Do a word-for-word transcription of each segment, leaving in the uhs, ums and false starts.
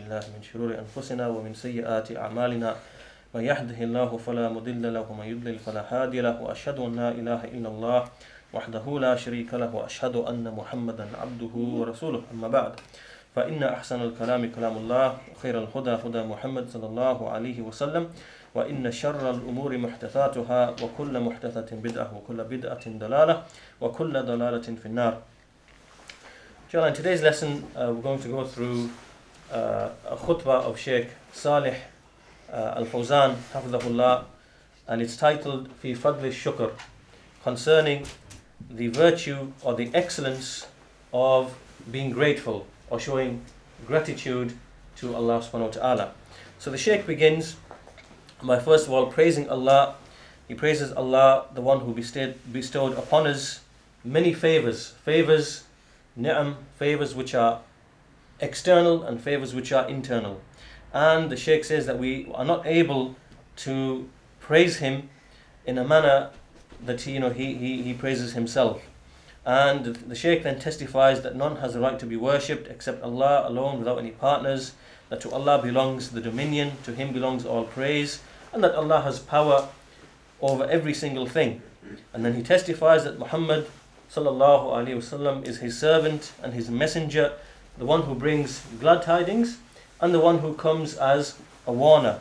بالله من شرور أنفسنا ومن سيئات أعمالنا من يهده الله فلا مضل له ومن يضلل فلا هادي له وأشهد أن لا إله إلا الله وحده لا شريك له وأشهد أن محمدا عبده ورسوله أما بعد فإن أحسن الكلام كلام الله وخير الهدى هدى محمد صلى الله عليه وسلم وإن شر الأمور محدثاتها وكل محدثة بدعة وكل بدعة ضلالة وكل ضلالة في النار. Inshallah, in today's lesson uh, we're going to go through uh, a khutbah of Sheikh Salih uh, Al-Fawzan Hafidhahullah, and it's titled Fi Fadli Shukr, concerning the virtue or the excellence of being grateful or showing gratitude to Allah subhanahu wa ta'ala. So the Shaykh begins by first of all praising Allah. He praises Allah, the one who bestowed, bestowed upon us many favors, favors, ni'am, favors which are external and favors which are internal. And the Shaykh says that we are not able to praise him in a manner that he, you know, he, he, he praises himself. And the Shaykh then testifies that none has the right to be worshipped except Allah alone without any partners, that to Allah belongs the dominion, to him belongs all praise, and that Allah has power over every single thing. And then he testifies that Muhammad sallallahu alaihi wasallam is his servant and his messenger, the one who brings glad tidings and the one who comes as a warner.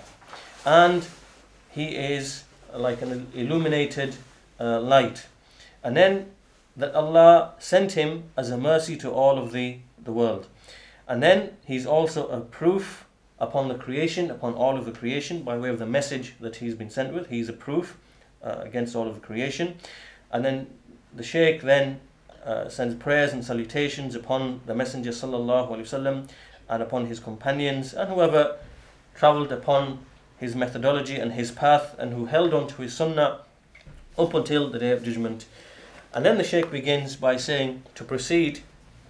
And he is like an illuminated uh, light. And then that Allah sent him as a mercy to all of the, the world. And then he's also a proof upon the creation, upon all of the creation, by way of the message that he's been sent with. He's a proof uh, against all of the creation. And then the Shaykh then uh, sends prayers and salutations upon the Messenger sallallahu alaihi wasallam and upon his companions and whoever travelled upon his methodology and his path and who held on to his sunnah up until the Day of Judgment. And then the Shaykh begins by saying, to proceed,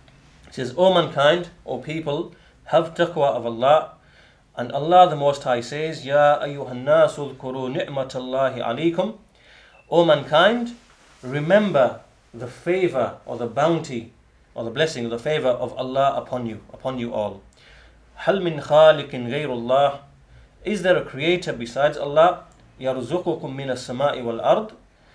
he says, O mankind, O people, have taqwa of Allah. And Allah the Most High says, Ya ayyuhan nasu dhkuru ni'matallahi alaykum. O mankind, remember the favor or the bounty or the blessing or the favor of Allah upon you, upon you all. Hal min khaliqin ghayrullah. Is there a creator besides Allah? Yarzuqukum min as-sama'i wal ard,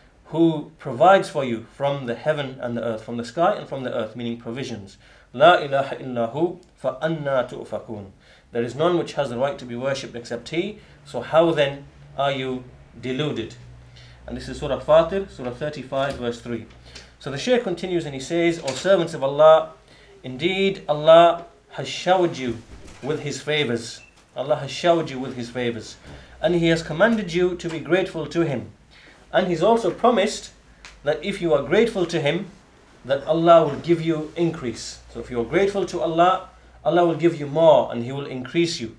who provides for you from the heaven and the earth, from the sky and from the earth, meaning provisions. La ilaha illahu fa anna tu'fakun. There is none which has the right to be worshipped except He. So how then are you deluded? And this is Surah Fatir, Surah thirty-five, verse three. So the Shaykh continues and he says, O servants of Allah, indeed Allah has showered you with His favors. Allah has showered you with His favors. And He has commanded you to be grateful to Him. And He's also promised that if you are grateful to Him, that Allah will give you increase. So if you are grateful to Allah, Allah will give you more and He will increase you.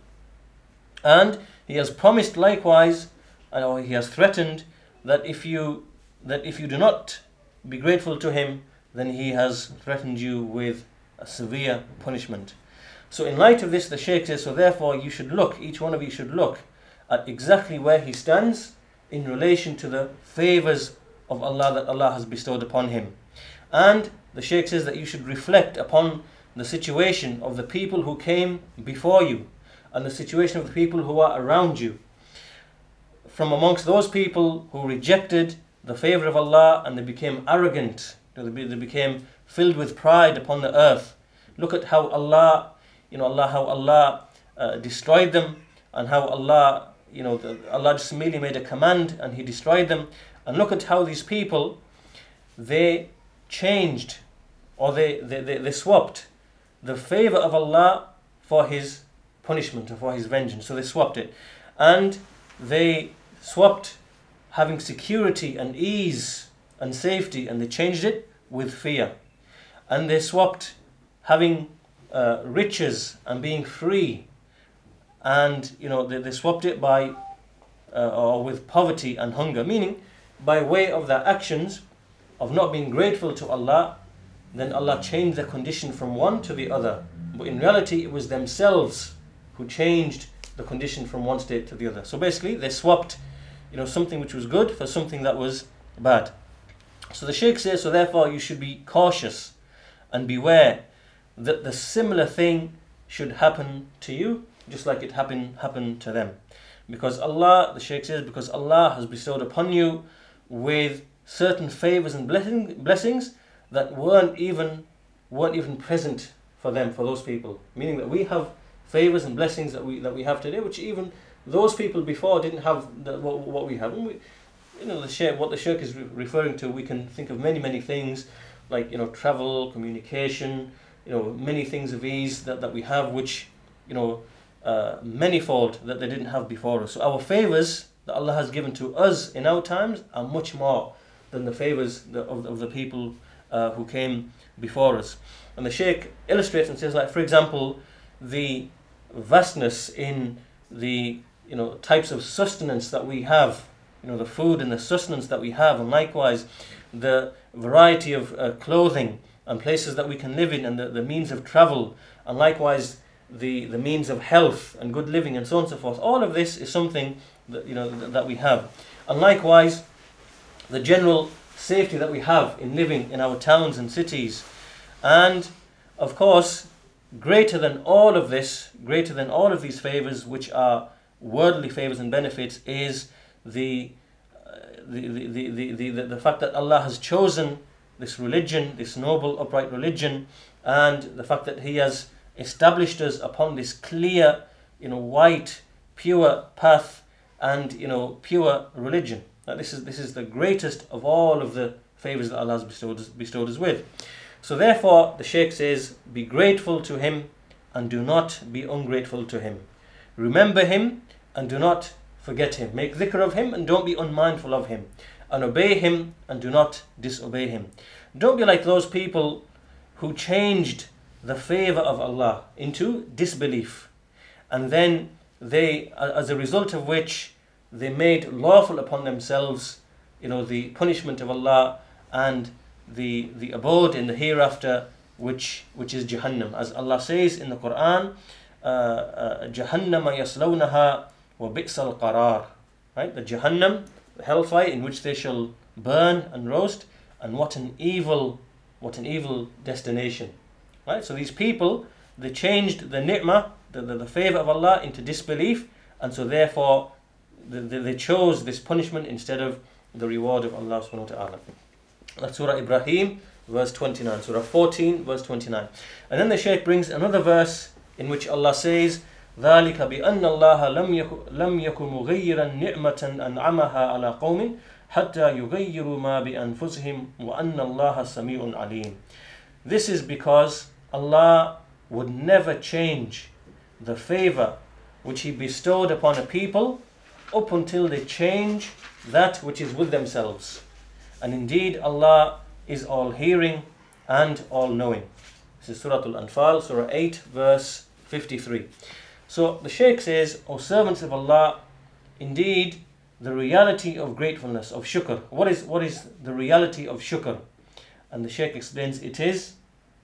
And He has promised likewise, or He has threatened, that if you that if you do not be grateful to Him, then He has threatened you with a severe punishment. So in light of this, the Shaykh says, so therefore you should look, each one of you should look at exactly where he stands in relation to the favors of Allah that Allah has bestowed upon him. And the Shaykh says that you should reflect upon the situation of the people who came before you and the situation of the people who are around you. From amongst those people who rejected the favor of Allah and they became arrogant, they became filled with pride upon the earth. Look at how Allah, you know, Allah, how Allah uh, destroyed them, and how Allah, you know, the, Allah just merely made a command and He destroyed them. And look at how these people, they changed, or they, they, they, they swapped the favor of Allah for His punishment or for His vengeance. So they swapped it. And they swapped having security and ease and safety, and they changed it with fear. And they swapped having uh, riches and being free, and you know they, they swapped it by uh, or with poverty and hunger, meaning by way of their actions of not being grateful to Allah, then Allah changed their condition from one to the other. But in reality it was themselves who changed the condition from one state to the other. So basically they swapped, you know, something which was good for something that was bad. So the Shaykh says, so therefore you should be cautious and beware that the similar thing should happen to you just like it happened happened to them. Because Allah, the Shaykh says, because Allah has bestowed upon you with certain favors and blessing, blessings that weren't even weren't even present for them, for those people. Meaning that we have favors and blessings that we that we have today, which even those people before didn't have the, what, what we have. And we, you know, the Shaykh, what the Shaykh is re- referring to, we can think of many many things like, you know, travel, communication, you know, many things of ease that, that we have, which, you know, uh, manifold that they didn't have before us. So our favors that Allah has given to us in our times are much more than the favors of, of the people uh, who came before us. And the Shaykh illustrates and says, like, for example, the vastness in the, you know, types of sustenance that we have, you know, the food and the sustenance that we have, and likewise the variety of uh, clothing and places that we can live in, and the, the means of travel, and likewise the, the means of health and good living, and so on and so forth. All of this is something that, you know, th- that we have. And likewise the general safety that we have in living in our towns and cities. And of course, greater than all of this, greater than all of these favors, which are worldly favors and benefits, is the uh, the, the, the, the, the, the fact that Allah has chosen this religion, this noble, upright religion, and the fact that He has established us upon this clear, you know, white, pure path, and, you know, pure religion. Now, this is this is the greatest of all of the favors that Allah has bestowed us, bestowed us with. So therefore, the Shaykh says, be grateful to Him and do not be ungrateful to Him. Remember Him and do not forget Him. Make dhikr of Him and don't be unmindful of Him. And obey Him and do not disobey Him. Don't be like those people who changed the favor of Allah into disbelief. And then they, as a result of which, they made lawful upon themselves, you know, the punishment of Allah and the the abode in the hereafter, which which is Jahannam. As Allah says in the Quran, Jahannam yaslawnaha wa bi'sal qarar. Right? The Jahannam, the hellfire in which they shall burn and roast, and what an evil, what an evil destination. Right? So these people, they changed the ni'mah, the, the, the favor of Allah, into disbelief, and so therefore the, the, they chose this punishment instead of the reward of Allah subhanahu wa ta'ala. That's Surah Ibrahim, verse twenty-nine. Surah fourteen, verse twenty-nine. And then the Shaykh brings another verse in which Allah says, ذَلِكَ بِأَنَّ اللَّهَ لَمْ يَكُ مُغَيِّرًا نِعْمَةً أَنْعَمَهَا عَلَى قَوْمٍ حَتَّى يُغَيِّرُوا مَا بِأَنفُسِهِمْ وَأَنَّ اللَّهَ سَمِيعٌ عَلِيمٌ. This is because Allah would never change the favor which He bestowed upon a people up until they change that which is with themselves. And indeed, Allah is all hearing and all knowing. This is Surah Al-Anfal, Surah eight, verse fifty-three. So the Shaykh says, O servants of Allah, indeed the reality of gratefulness, of shukr. What is, what is the reality of shukr? And the Shaykh explains, it is,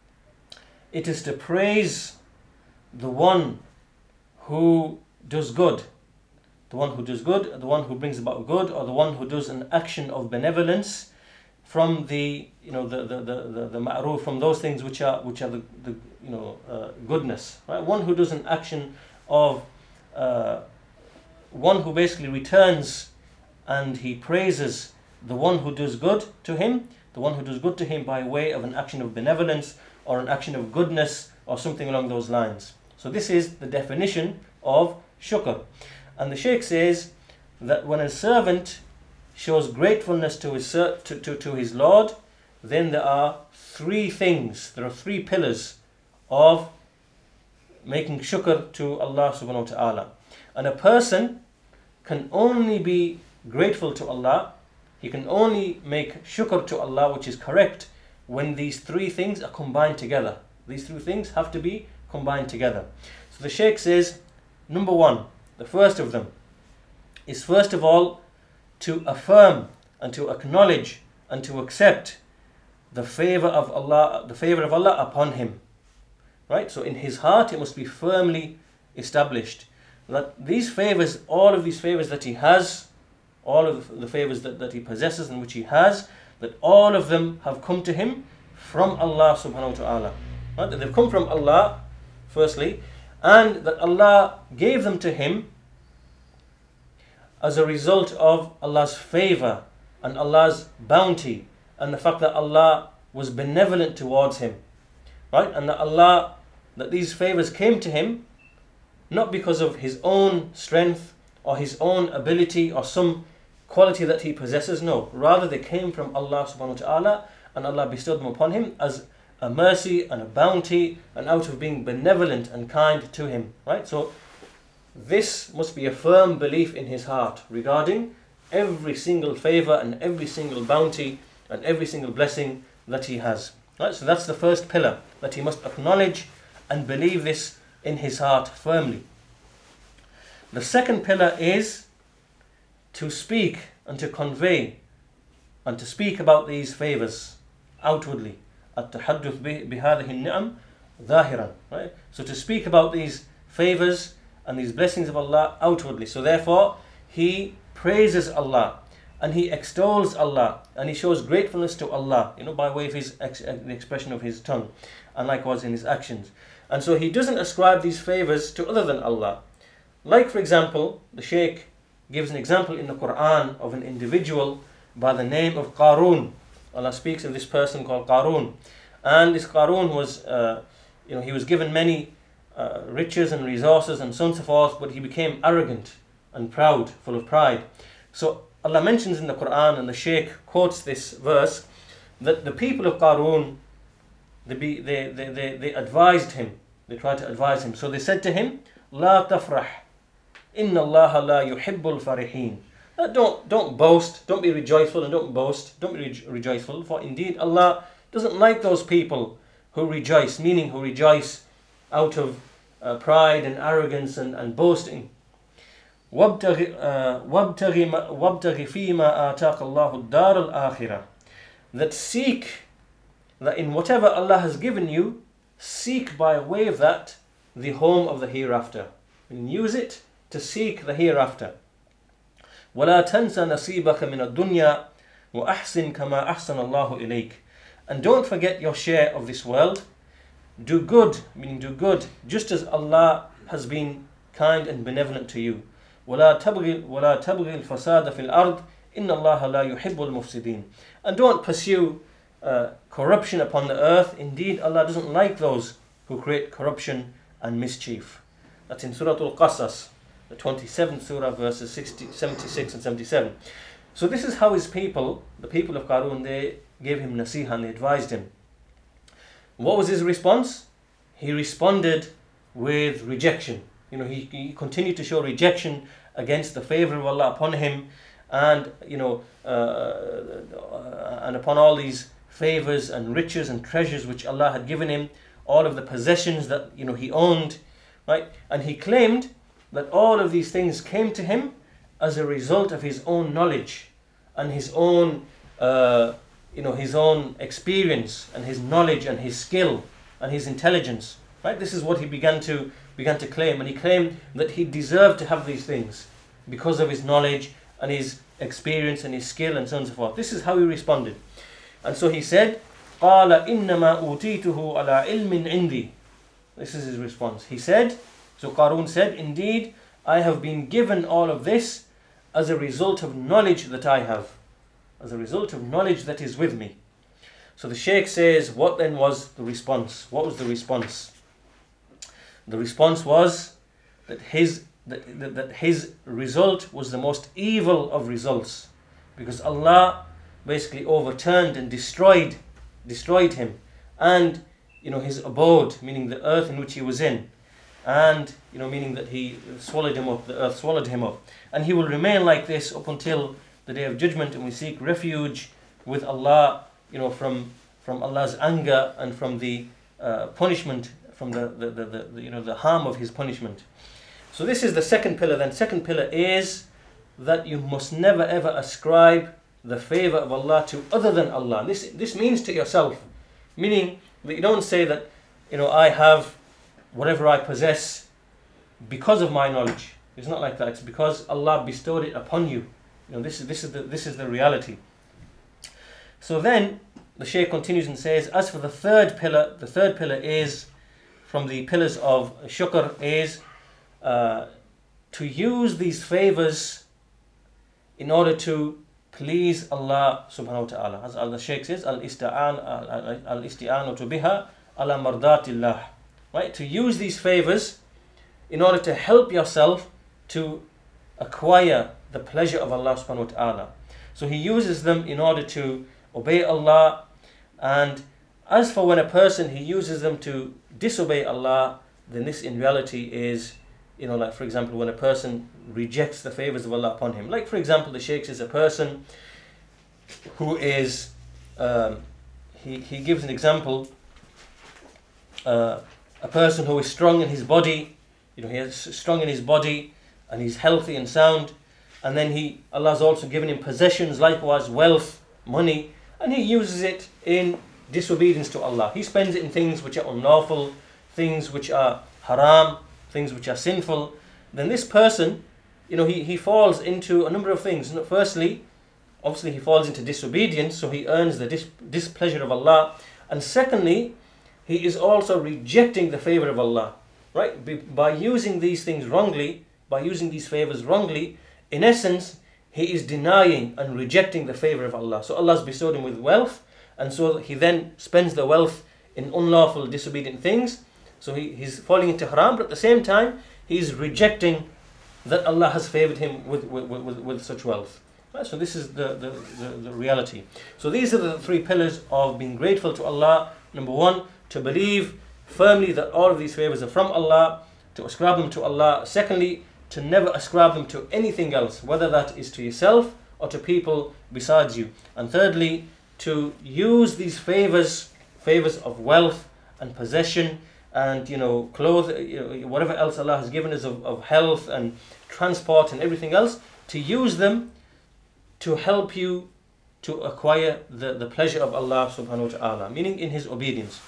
it is to praise the one who does good. The one who does good, the one who brings about good, or the one who does an action of benevolence from the, you know, the the the the, the ma'ruf, from those things which are which are the, the you know uh, goodness, right? One who does an action of uh, one who basically returns and he praises the one who does good to him, the one who does good to him by way of an action of benevolence or an action of goodness or something along those lines. So this is the definition of shukr. And the Shaykh says that when a servant shows gratefulness to his to, to, to his Lord, then there are three things, there are three pillars of making shukr to Allah subhanahu wa ta'ala. And a person can only be grateful to Allah, he can only make shukr to Allah, which is correct, when these three things are combined together. These three things have to be combined together. So the Shaykh says, number one, the first of them is first of all to affirm and to acknowledge and to accept the favor of Allah, the favor of Allah upon him. Right? So in his heart it must be firmly established that these favors, all of these favors that he has, all of the favors that, that he possesses and which he has, that all of them have come to him from Allah subhanahu wa ta'ala. Right? That they've come from Allah, firstly, and that Allah gave them to him as a result of Allah's favor and Allah's bounty, and the fact that Allah was benevolent towards him, right? And that Allah, that these favors came to him not because of his own strength or his own ability or some quality that he possesses. No, rather they came from Allah subhanahu wa ta'ala, and Allah bestowed them upon him as a mercy and a bounty, and out of being benevolent and kind to him, right? So this must be a firm belief in his heart regarding every single favor and every single bounty and every single blessing that he has, right? So that's the first pillar, that he must acknowledge and believe this in his heart firmly. The second pillar is to speak and to convey and to speak about these favors outwardly. التحدث بهذه النعم ظاهرا, right? So to speak about these favors and these blessings of Allah outwardly. So therefore he praises Allah and he extols Allah and he shows gratefulness to Allah, you know, by way of his ex- the expression of his tongue, and likewise in his actions. And so he doesn't ascribe these favors to other than Allah. Like, for example, the Shaykh gives an example in the Quran of an individual by the name of Qarun. Allah speaks of this person called Qarun, and this Qarun was, uh, you know, he was given many uh, riches and resources and so on and so forth, but he became arrogant and proud, full of pride. So Allah mentions in the Quran, and the Shaykh quotes this verse, that the people of Qarun, they, be, they, they, they, they advised him, they tried to advise him. So they said to him, لا تفرح إن الله لا يحب الفرحين. Uh, don't don't boast, don't be rejoiceful, and don't boast, don't be re- rejoiceful, for indeed Allah doesn't like those people who rejoice, meaning who rejoice out of uh, pride and arrogance and, and boasting. وَابْتَغِ فِيمَا آتَاكَ اللَّهُ الدَّارَ الْآخِرَةِ. That seek, that in whatever Allah has given you, seek by way of that the home of the hereafter, and use it to seek the hereafter. وَلَا تَنْسَ نَصِيبَكَ مِنَ الدُّنْيَا وَأَحْسِنْ كَمَا أَحْسَنَ اللَّهُ إِلَيْكَ. And don't forget your share of this world. Do good, meaning do good, just as Allah has been kind and benevolent to you. وَلَا تَبْغِ وَلَا تَبْغِ الْفَسَادَ فِي الْأَرْضِ إِنَّ اللَّهَ لَا يُحِبُّ الْمُفْسِدِينَ. And don't pursue uh, corruption upon the earth. Indeed, Allah doesn't like those who create corruption and mischief. That's in Surah Al-Qasas, the twenty-seventh surah, verses sixty, seventy-six and seventy-seven. So this is how his people, the people of Qarun, they gave him nasiha and they advised him. What was his response? He responded with rejection. You know, he, he continued to show rejection against the favor of Allah upon him, and you know, uh, and upon all these favors and riches and treasures which Allah had given him, all of the possessions that you know he owned, right? And he claimed that all of these things came to him as a result of his own knowledge and his own, uh, you know, his own experience and his knowledge and his skill and his intelligence. Right? This is what he began to began to claim, and he claimed that he deserved to have these things because of his knowledge and his experience and his skill and so on and so forth. This is how he responded, and so he said, "قال إنما أوتيته على علم عندي." This is his response. He said. So Qarun said, indeed, I have been given all of this as a result of knowledge that I have, as a result of knowledge that is with me. So the Shaykh says, what then was the response? What was the response? The response was that his that, that, that his result was the most evil of results, because Allah basically overturned and destroyed destroyed him, and you know his abode, meaning the earth in which he was in. And, you know, meaning that he swallowed him up, the earth swallowed him up. And he will remain like this up until the Day of Judgment, and we seek refuge with Allah, you know, from from Allah's anger and from the uh, punishment, from the, the, the, the, the, you know, the harm of his punishment. So this is the second pillar. Then second pillar is that you must never ever ascribe the favor of Allah to other than Allah. This, this means to yourself, meaning that you don't say that, you know, I have whatever I possess because of my knowledge. It's not like that. It's because Allah bestowed it upon you. You know, this is this is the this is the reality. So then the Shaykh continues and says, as for the third pillar, the third pillar is from the pillars of shukr is uh, to use these favors in order to please Allah subhanahu wa ta'ala. As al-Shaykh says, al-ista'an al-isti'anatu biha ala mardatillah. Right? To use these favors in order to help yourself to acquire the pleasure of Allah subhanahu wa ta'ala. So he uses them in order to obey Allah, and as for when a person he uses them to disobey Allah, then this in reality is, you know, like for example when a person rejects the favors of Allah upon him. Like for example, the Shaykh is a person who is, um, he, he gives an example, uh, a person who is strong in his body, you know, he is strong in his body and he's healthy and sound, and then he, Allah has also given him possessions, likewise wealth, money, and he uses it in disobedience to Allah. He spends it in things which are unlawful, things which are haram, things which are sinful. Then this person, you know, he, he falls into a number of things. Firstly, obviously he falls into disobedience, so he earns the dis- displeasure of Allah. And secondly, he is also rejecting the favor of Allah. Right? By, by using these things wrongly, by using these favors wrongly, in essence, he is denying and rejecting the favor of Allah. So Allah has bestowed him with wealth, and so he then spends the wealth in unlawful, disobedient things. So he, he's falling into haram, but at the same time, he's rejecting that Allah has favored him with, with, with, with such wealth. Right? So this is the, the, the, the reality. So these are the three pillars of being grateful to Allah. Number one, to believe firmly that all of these favors are from Allah, to ascribe them to Allah. Secondly, to never ascribe them to anything else, whether that is to yourself or to people besides you. And thirdly, to use these favors, favors of wealth and possession and, you know, clothes, you know, whatever else Allah has given us of, of health and transport and everything else, to use them to help you to acquire the, the pleasure of Allah subhanahu wa ta'ala, meaning in His obedience.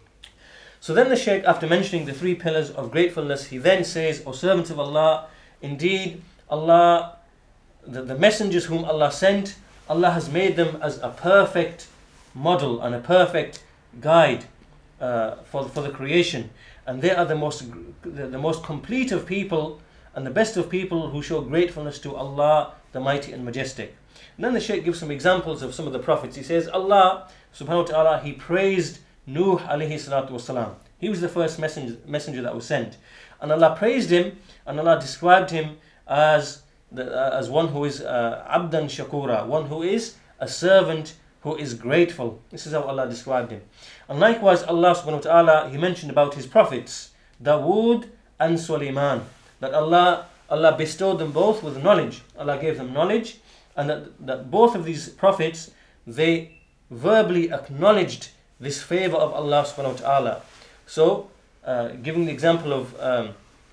So then the Shaykh, after mentioning the three pillars of gratefulness, he then says, O servants of Allah, indeed Allah, the, the messengers whom Allah sent, Allah has made them as a perfect model and a perfect guide uh, for, for the creation. And they are the most, the, the most complete of people and the best of people who show gratefulness to Allah, the Mighty and Majestic. And then the Shaykh gives some examples of some of the prophets. He says, Allah subhanahu wa ta'ala, He praised Nuh alayhi salatu wasalam. He was the first messenger, messenger that was sent. And Allah praised him, and Allah described him as the, uh, as one who is uh, abdan shakura, one who is a servant who is grateful. This is how Allah described him. And likewise, Allah subhanahu wa ta'ala, He mentioned about His prophets, Dawood and Sulaiman, that Allah, Allah bestowed them both with knowledge. Allah gave them knowledge, and that, that both of these prophets, they verbally acknowledged this favor of Allah subhanahu wa ta'ala. So, uh, giving the example of, um,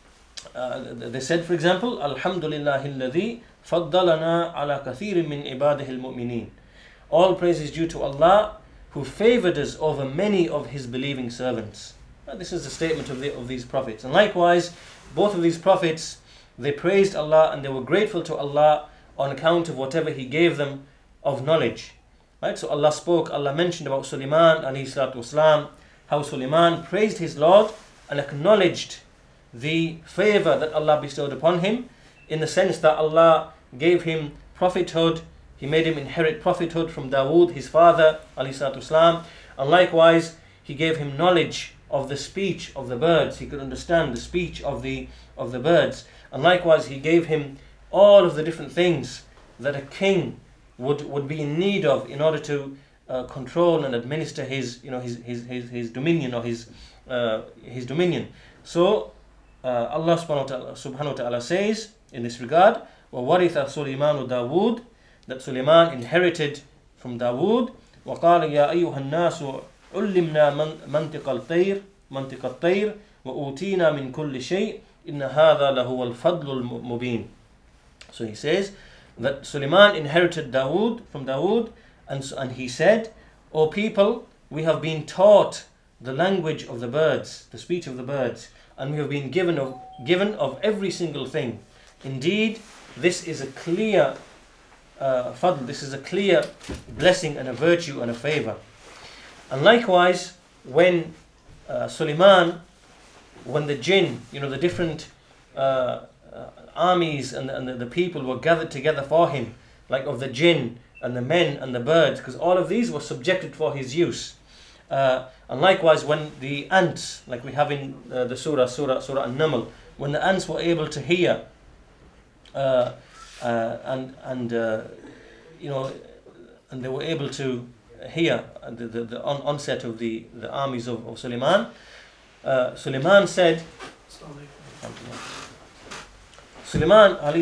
uh, they said, for example, Alhamdulillahi alladhi faddalana ala kathirin min ibadihi al-mu'mineen. All praise is due to Allah, who favored us over many of His believing servants. Uh, this is the statement of, the, of these prophets. And likewise, both of these prophets, they praised Allah and they were grateful to Allah on account of whatever He gave them of knowledge. Right? So Allah spoke, Allah mentioned about Sulaiman alayhi salatu wasalam, how Sulaiman praised his Lord and acknowledged the favor that Allah bestowed upon him, in the sense that Allah gave him prophethood, He made him inherit prophethood from Dawood, his father, alayhi salatu wasalam, and likewise He gave him knowledge of the speech of the birds. He could understand the speech of the of the birds, and likewise He gave him all of the different things that a king would, would be in need of in order to uh, control and administer his, you know, his his his, his dominion or his uh, his dominion. So uh, Allah subhanahu wa, ta'ala, subhanahu wa ta'ala says in this regard, وَوَرِثَ سُلَيْمَانُ دَاوُودَ, that Sulaiman inherited from Dawood. وَقَالَ يَا أَيُّهَا النَّاسُ عُلِّمْنَا مَنْطِقَ الطَّيْرِ مَنْطِقَ الطَّيْرِ وَأُوتِينَا مِنْ كُلِّ شَيْءٍ إِنَّ هَذَا لَهُوَ الْفَضْلُ الْمُبِينُ. So he says that Sulaiman inherited Dawood from Dawood, and, and he said, O people, we have been taught the language of the birds, the speech of the birds, and we have been given of, given of every single thing. Indeed, this is a clear uh, fadl, this is a clear blessing and a virtue and a favor. And likewise, when uh, Sulaiman when the jinn, you know, the different uh, uh, armies and, and the, the people were gathered together for him, like of the jinn and the men and the birds, because all of these were subjected for his use. Uh, and likewise, when the ants, like we have in uh, the surah, surah, surah An-Naml, when the ants were able to hear, uh, uh, and and uh, you know, and they were able to hear the the, the on, onset of the the armies of, of Suleiman. Uh, Suleiman said, Suleiman alayhi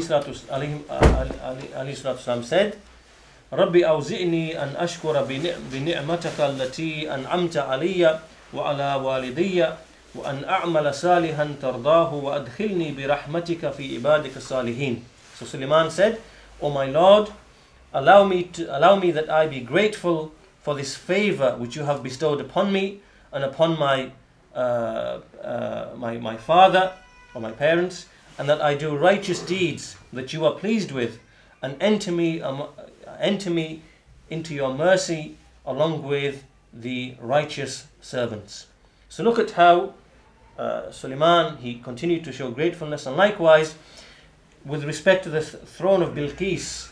salatu said, ربي أوزعني أن أشكر بنعمتك التي أنعمت علي وعلى والدي وأن أعمل صالحا ترضاه وأدخلني برحمتك في عبادك الصالحين. So Suleiman said, O my Lord, allow me to allow me that I be grateful for this favor which you have bestowed upon me and upon my uh, uh, my my father or my parents, and that I do righteous deeds that you are pleased with, and enter me um, enter me into your mercy along with the righteous servants. So look at how uh, Suleiman, he continued to show gratefulness, and likewise with respect to the th- throne of Bilqis,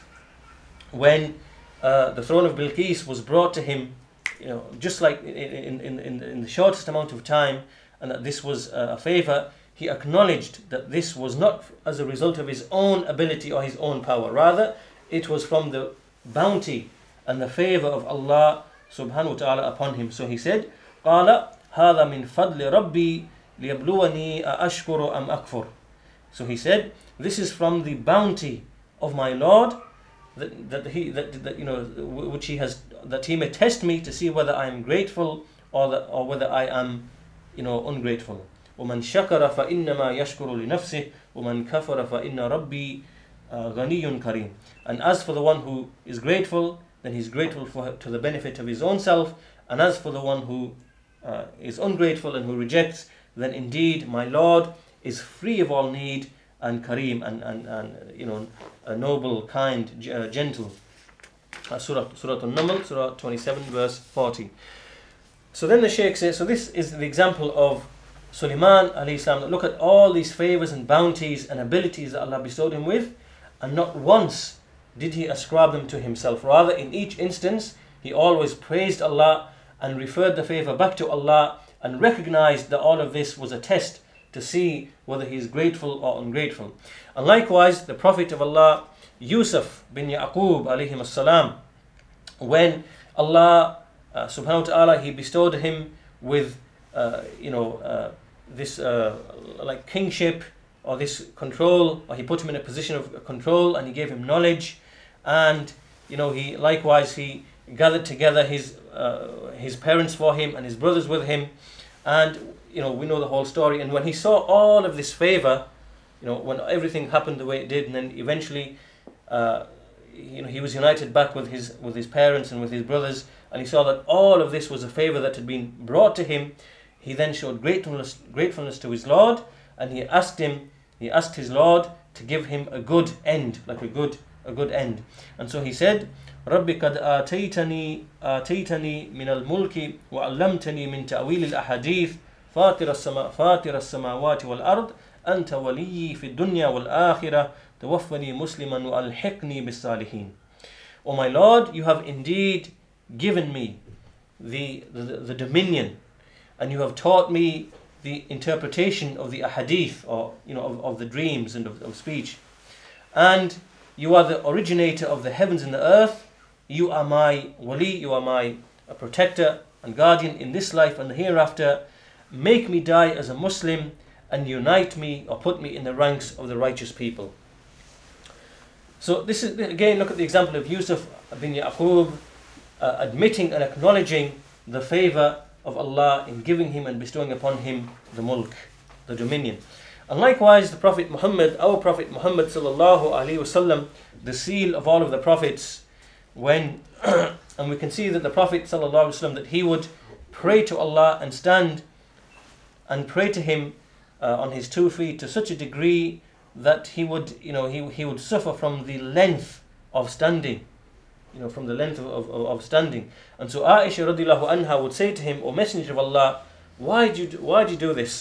when uh, the throne of Bilqis was brought to him, you know, just like in, in, in, in the shortest amount of time, and that this was a favor, he acknowledged that this was not as a result of his own ability or his own power. Rather, it was from the bounty and the favor of Allah subhanahu wa ta'ala upon him. So he said, قَالَ هَذَا مِنْ فَضْلِ رَبِّي لِيَبْلُوَنِي أَأَشْكُرُ أَمْ أَكْفُرُ. So he said, this is from the bounty of my Lord, that that he that, that you know which he has, that he may test me to see whether I am grateful or that, or whether I am, you know, ungrateful. وَمَنْ شَكَرَ فَإِنَّمَا يَشْكُرُ لِنَفْسِهِ وَمَنْ كَفَرَ فَإِنَّ رَبِّي غَنِيٌّ كَرِيمٌ. And as for the one who is grateful, then he's grateful for to the benefit of his own self. And as for the one who uh, is ungrateful and who rejects, then indeed my Lord is free of all need, and Kareem, and, and, and you know, a noble, kind, uh, gentle. Uh, Surah Surah An-Naml, Surah twenty-seven, verse forty. So then the Shaykh says, so this is the example of Suleiman alayhi salam. Look at all these favors and bounties and abilities that Allah bestowed him with, and not once did he ascribe them to himself. Rather, in each instance, he always praised Allah and referred the favor back to Allah, and recognized that all of this was a test to see whether he is grateful or ungrateful. And likewise, the Prophet of Allah, Yusuf bin Yaqub alayhi salam, when Allah uh, subhanahu wa ta'ala, he bestowed him with uh, you know uh, this uh, like kingship, or this control, or he put him in a position of control, and he gave him knowledge, and you know he likewise he gathered together his uh, his parents for him and his brothers with him, and you know we know the whole story. And when he saw all of this favor, you know when everything happened the way it did, and then eventually uh, you know he was united back with his with his parents and with his brothers, and he saw that all of this was a favor that had been brought to him, he then showed gratefulness gratefulness to his Lord, and he asked him he asked his Lord to give him a good end, like a good a good end. And so he said, رَبِّ قَدْ آتَيْتَنِي آتَيْتَنِي مِنَ الْمُلْكِ وَعَلَّمْتَنِي مِنْ تَأْوِيلِ الْأَحَادِيثِ فاطر السما فاطر السماوات والأرض أنت ولي في الدنيا والآخرة توفني مسلما وألحقني بالصالحين. O my Lord, you have indeed given me the, the, the dominion, and you have taught me the interpretation of the ahadith, or you know of, of the dreams and of, of speech, and you are the originator of the heavens and the earth. You are my wali, you are my uh, protector and guardian in this life and the hereafter. Make me die as a Muslim, and unite me, or put me in the ranks of the righteous people. So this is, again, look at the example of Yusuf bin Yaqub uh, admitting and acknowledging the favor of Allah in giving him and bestowing upon him the mulk, the dominion. And likewise, the Prophet Muhammad, our Prophet Muhammad sallallahu alaihi wasallam, the seal of all of the prophets, when and we can see that the Prophet sallallahu alaihi wasallam, that he would pray to Allah and stand and pray to him uh, on his two feet to such a degree that he would, you know, he he would suffer from the length of standing, you know, from the length of, of, of standing. And so Aisha radiallahu anha would say to him, O Messenger of Allah, why do you do, why do you do this?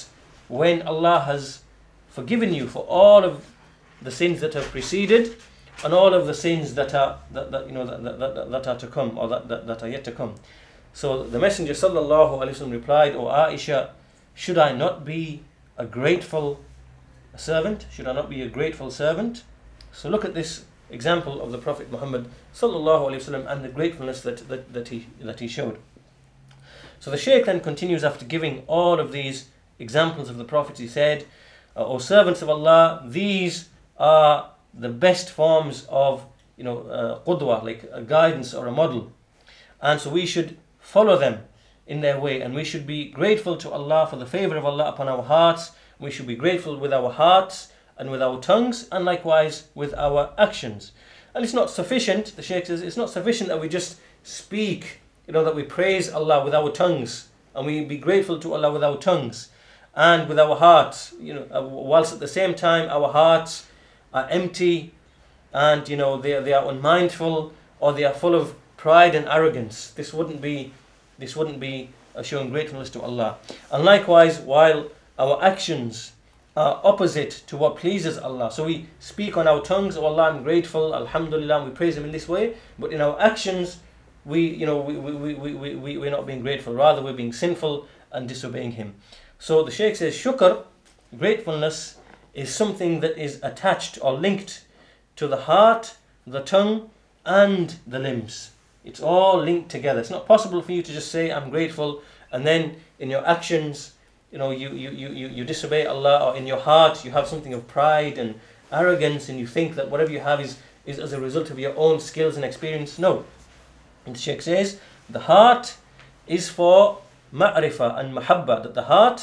when Allah has forgiven you for all of the sins that have preceded and all of the sins that are that, that you know that, that, that are to come, or that, that, that are yet to come. So the Messenger sallallahu alaihi wasallam replied, "O Aisha, should I not be a grateful servant? Should I not be a grateful servant?" So look at this example of the Prophet Muhammad sallallahu alaihi wasallam and the gratefulness that, that, that he that he showed. So the Shaykh then continues after giving all of these examples of the Prophet. He said, "O servants of Allah, these are the best forms of, you know, uh, qudwa, like a guidance or a model, and so we should follow them in their way, and we should be grateful to Allah for the favor of Allah upon our hearts. We should be grateful with our hearts and with our tongues, and likewise with our actions." And it's not sufficient, the Shaykh says, it's not sufficient that we just speak, you know, that we praise Allah with our tongues, and we be grateful to Allah with our tongues and with our hearts, you know, whilst at the same time our hearts are empty, and, you know, they, they are unmindful, or they are full of pride and arrogance. This wouldn't be this wouldn't be showing gratefulness to Allah. And likewise, while our actions are opposite to what pleases Allah, so we speak on our tongues, "Oh Allah, I'm grateful, Alhamdulillah," we praise Him in this way, but in our actions, we, you know, we, we, we, we, we, we're not being grateful, rather we're being sinful and disobeying Him. So the Shaykh says, shukr, gratefulness, is something that is attached or linked to the heart, the tongue, and the limbs. It's all linked together. It's not possible for you to just say, "I'm grateful," and then in your actions, you know, you, you, you, you disobey Allah, or in your heart you have something of pride and arrogance, and you think that whatever you have is, is as a result of your own skills and experience. No. And the Shaykh says, the heart is for ma'rifah and mahabba, that the heart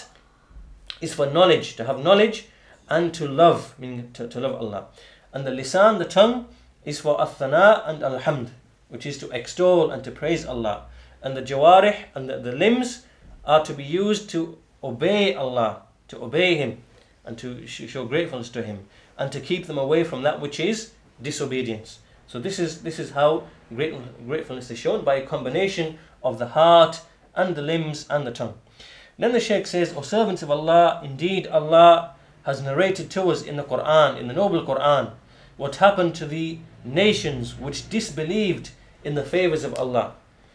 is for knowledge, to have knowledge, and to love, meaning to, to love Allah. And the lisan, the tongue, is for athana and alhamd, which is to extol and to praise Allah. And the jawarih and the, the limbs are to be used to obey Allah, to obey Him, and to sh- show gratefulness to Him, and to keep them away from that which is disobedience. So this is this is how grateful, gratefulness is shown, by a combination of the heart and the limbs and the tongue. Then the Shaykh says, "O servants of Allah, indeed Allah has narrated to us in the Quran, in the noble Quran, what happened to the nations which disbelieved in the favors of Allah.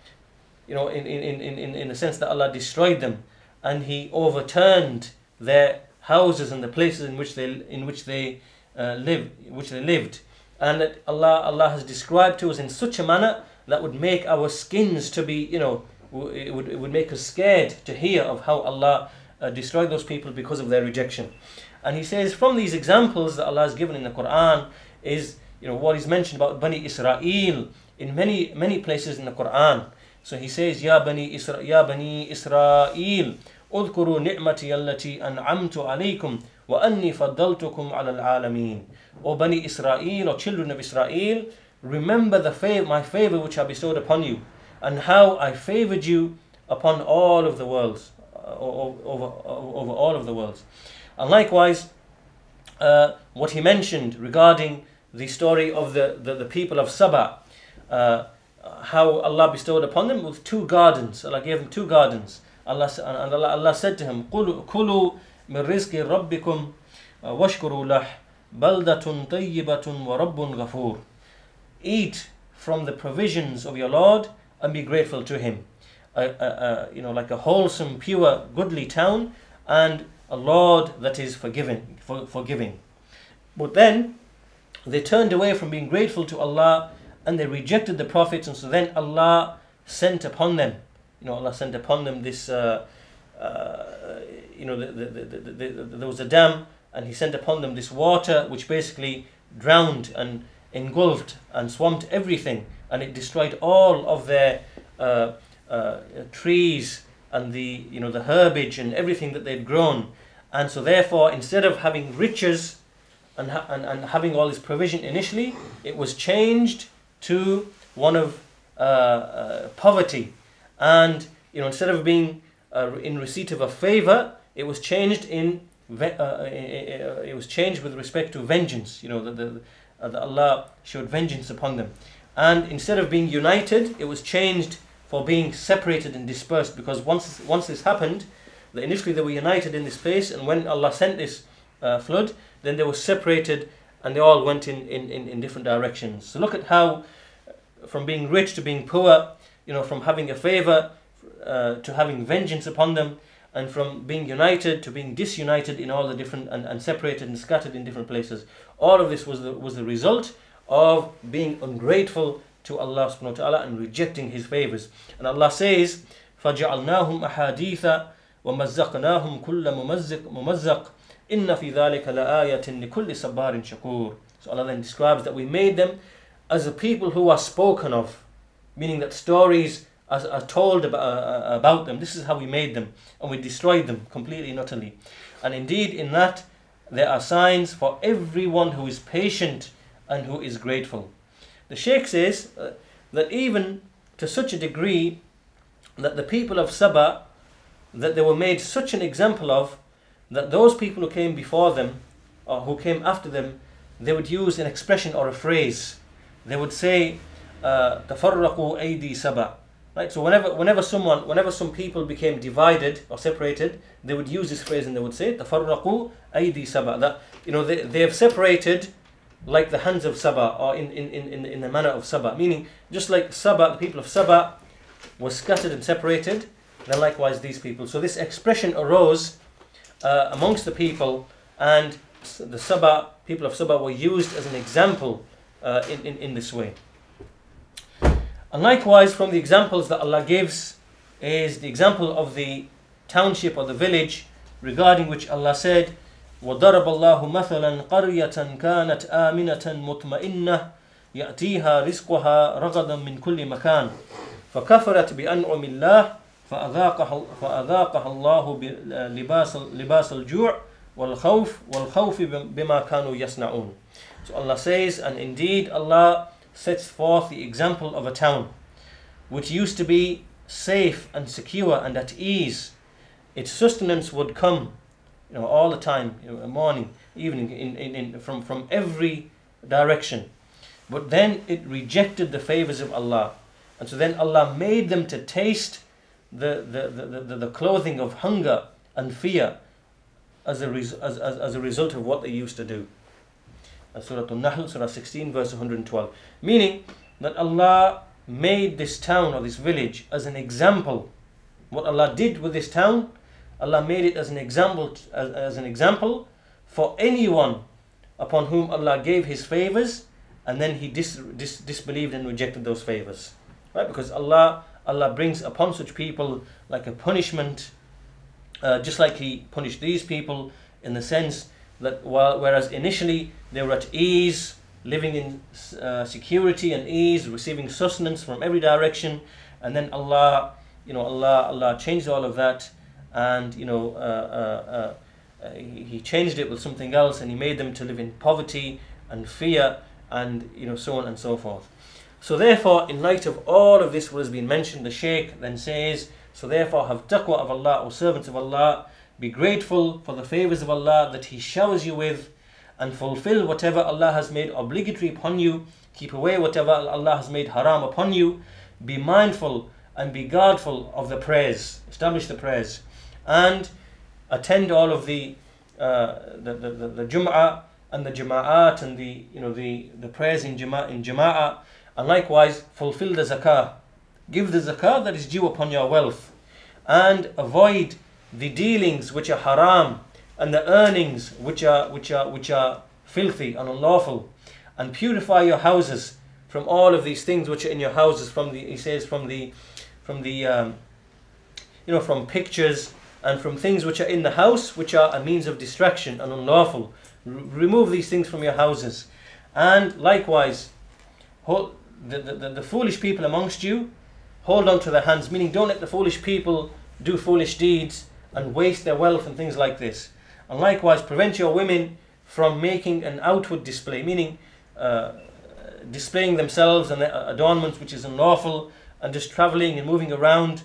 You know, in, in, in, in, in the sense that Allah destroyed them, and He overturned their houses and the places in which they in which they uh, live, which they lived, and that Allah Allah has described to us in such a manner that would make our skins to be, you know, it would it would make us scared to hear of how Allah uh, destroyed those people because of their rejection." And he says, from these examples that Allah has given in the Quran is, you know, what is mentioned about Bani Israel in many many places in the Quran. So he says, "Ya Bani Isra, Ya Bani Israel, udhkuru ni'mati allati an'amtu alaykum wa anni faddaltukum 'ala al-'alamin." O Bani Israel, or children of Israel, remember the favor, my favor which I bestowed upon you, and how I favored you upon all of the worlds, uh, over, over, over all of the worlds. And likewise, uh, what he mentioned regarding the story of the, the, the people of Saba, uh, how Allah bestowed upon them with two gardens. Allah gave them two gardens. Allah and Allah, Allah said to him, "Kulu min rizqi rabbikum washkuru lah, baldatun tayyibatun wa rabbun ghafur." Eat from the provisions of your Lord and be grateful to Him. A, a, a, you know, like a wholesome, pure, goodly town, and a Lord that is forgiving, for, forgiving. But then they turned away from being grateful to Allah, and they rejected the prophets, and so then Allah sent upon them, you know, Allah sent upon them this, uh, uh, you know, the, the, the, the, the, there was a dam, and He sent upon them this water, which basically drowned and engulfed and swamped everything, and it destroyed all of their uh, uh, trees and the, you know, the herbage and everything that they'd grown. And so therefore, instead of having riches and, ha- and, and having all this provision initially, it was changed to one of uh, uh, poverty. And, you know, instead of being uh, in receipt of a favor, it was changed in ve- uh, it was changed with respect to vengeance. You know, that the, uh, that Allah showed vengeance upon them. And instead of being united, it was changed for being separated and dispersed. Because once once this happened, that initially they were united in this place, and when Allah sent this uh, flood, then they were separated and they all went in, in, in, in different directions. So look at how from being rich to being poor, you know, from having a favor uh, to having vengeance upon them, and from being united to being disunited in all the different and, and separated and scattered in different places. All of this was the, was the result of being ungrateful to Allah subhanahu wa ta'ala and rejecting His favors. And Allah says, فَجَعَلْنَاهُمْ أَحَادِيثًا وَمَزَّقْنَاهُمْ كُلَّ مُمَزِّقٍ مُمَزَّقٍ إِنَّ فِي ذَلِكَ لَآيَةٍ لِكُلِّ صَبَّارٍ شَكُورٍ. So Allah then describes that we made them as a people who are spoken of, meaning that stories are, are told about, uh, about them. This is how we made them, and we destroyed them completely and utterly. And indeed in that there are signs for everyone who is patient and who is grateful. The Shaykh says uh, that even to such a degree that the people of Saba, that they were made such an example of, that those people who came before them or who came after them, they would use an expression or a phrase. They would say, "Tafarraqu aydi Saba." Right. So whenever, whenever someone, whenever some people became divided or separated, they would use this phrase and they would say, "Tafarraqu aydi Saba." That, you know, they, they have separated like the hands of Saba, or in in in in the manner of Saba. Meaning, just like Saba, the people of Saba were scattered and separated, then likewise these people. So this expression arose uh, amongst the people, and the Saba, people of Saba, were used as an example uh, in, in, in this way. And likewise, from the examples that Allah gives is the example of the township or the village, regarding which Allah said, وَضَرَبَ اللَّهُ مَثَلًا قَرْيَةً كَانَتْ آمِنَةً مُطْمَئِنَّةً يَأْتِيهَا رِزْقُهَا رَغَدًا مِنْ كُلِّ مَكَانٍ فَكَفَرَتْ بِأَنْعُمِ اللَّهِ فَأَذَاقَهَا فَأَذَاقَهَا اللَّهُ لِبَاسَ لِبَاسَ الْجُوعِ وَالْخَوْفِ وَالْخَوْفِ بِمَا كَانُوا يَصْنَعُونَ. So Allah says, and indeed Allah sets forth the example of a town which used to be safe and secure and at ease. Its sustenance would come, you know, all the time, you know, morning, evening, in, in, in, from, from every direction. But then it rejected the favors of Allah. And so then Allah made them to taste the, the, the, the, the clothing of hunger and fear as a, res, as, as, as a result of what they used to do. Surah An-Nahl, Surah sixteen, verse one hundred twelve. Meaning that Allah made this town or this village as an example. What Allah did with this town, Allah made it as an example, as, as an example for anyone upon whom Allah gave His favors, and then he dis, dis, disbelieved and rejected those favors. Right? Because Allah, Allah brings upon such people like a punishment, uh, just like He punished these people, in the sense that while, whereas initially they were at ease, living in uh, security and ease, receiving sustenance from every direction, and then Allah, you know, Allah, Allah changed all of that, and you know, uh, uh, uh, he, he changed it with something else, and He made them to live in poverty and fear, and you know, so on and so forth. So therefore, in light of all of this, what has been mentioned, the Shaykh then says, so therefore have taqwa of Allah, O servants of Allah, be grateful for the favors of Allah that He showers you with, and fulfill whatever Allah has made obligatory upon you, keep away whatever Allah has made haram upon you, be mindful and be guardful of the prayers, establish the prayers, and attend all of the uh, the, the, the, the Jum'ah and the Jama'at and the you know the, the prayers in Jama'ah in Jama'ah, and likewise fulfill the zakah, give the zakah that is due upon your wealth, and avoid the dealings which are haram, and the earnings which are which are which are filthy and unlawful, and purify your houses from all of these things which are in your houses, from the he says from the from the um, you know from pictures and from things which are in the house which are a means of distraction and unlawful. R- remove these things from your houses, and likewise hold the, the, the foolish people amongst you, hold on to their hands, meaning don't let the foolish people do foolish deeds and waste their wealth and things like this. And likewise, prevent your women from making an outward display, meaning uh, displaying themselves and their adornments which is unlawful, and just traveling and moving around,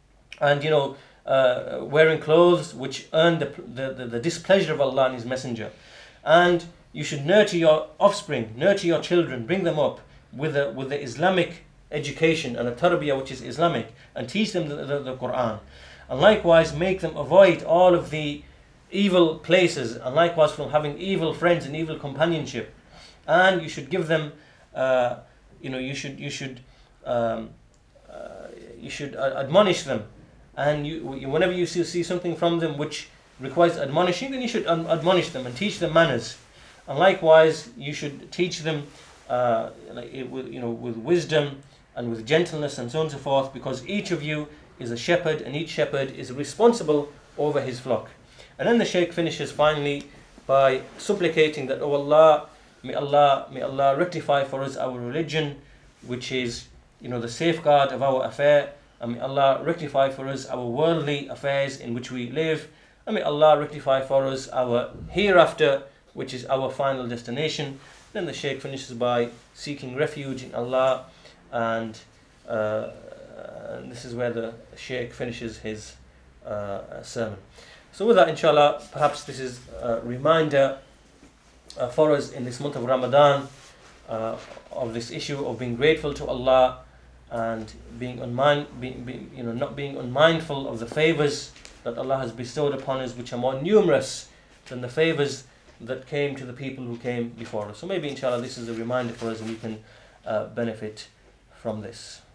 and you know uh, wearing clothes which earn the, the, the, the displeasure of Allah and His Messenger. And you should nurture your offspring, nurture your children, bring them up with a, with the Islamic education and a tarbiyah which is Islamic, and teach them the, the, the Quran. And likewise, make them avoid all of the evil places, and likewise from having evil friends and evil companionship. And you should give them, uh, you know, you should you should um, uh, you should uh, admonish them. And you, you whenever you see, see something from them which requires admonishing, then you should um, admonish them and teach them manners. And likewise, you should teach them, uh, like it, with, you know, with wisdom and with gentleness and so on and so forth, because each of you is a shepherd, and each shepherd is responsible over his flock. And then the Shaykh finishes finally by supplicating that, oh Allah, may Allah, may Allah rectify for us our religion, which is, you know, the safeguard of our affair, and may Allah rectify for us our worldly affairs in which we live, and may Allah rectify for us our hereafter, which is our final destination. Then the Shaykh finishes by seeking refuge in Allah, and, uh, and this is where the Shaykh finishes his uh, sermon. So with that, inshallah, perhaps this is a reminder uh, for us in this month of Ramadan uh, of this issue of being grateful to Allah and being unmind, being, being, you know, not being unmindful of the favors that Allah has bestowed upon us, which are more numerous than the favors that came to the people who came before us. So maybe, inshallah, this is a reminder for us, and we can uh, benefit from this.